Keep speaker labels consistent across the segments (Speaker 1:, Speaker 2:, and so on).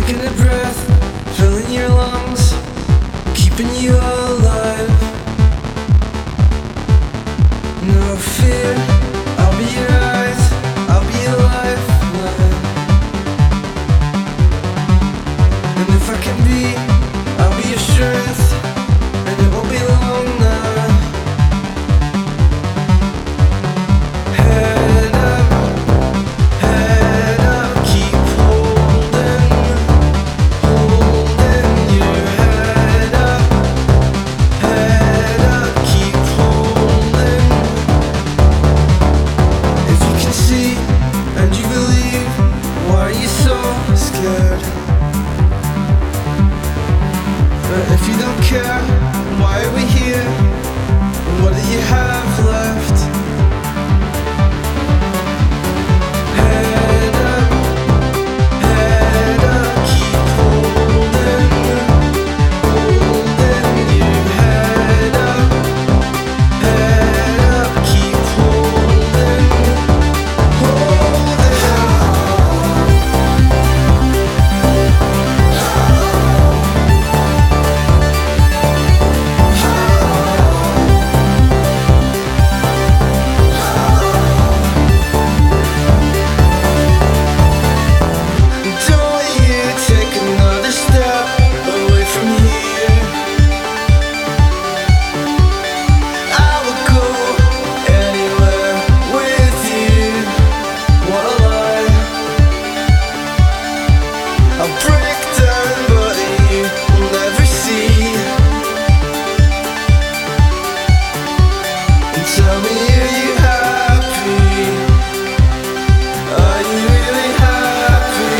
Speaker 1: taking a breath, filling your lungs, keeping you alive. No fear, I'll be your eyes, I'll be your lifeline. And if I can be, I'll be your strength, and it won't be long now. Head up, keep holding your head up, keep holding. If you can see and you believe, why are you so scared? But if you don't care, why are we here? What do you have left? Head up, keep holding your head up, keep holding. Don't you take another step away from here. I will go anywhere with you. What a lie. I'll break down, but you will never see. And tell me, are you happy? Are you really happy?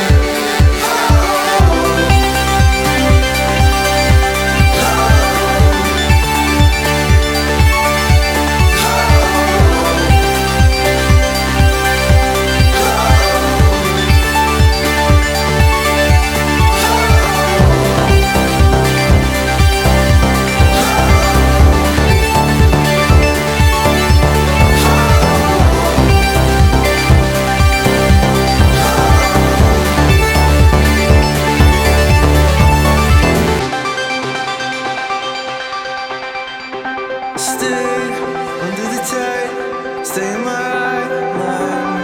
Speaker 1: Stay under the tide, stay in my line.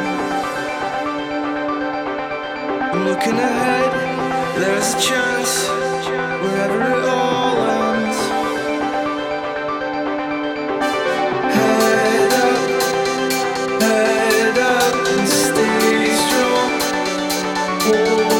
Speaker 1: I'm looking ahead, there's a chance, wherever it all ends. Head up and stay strong.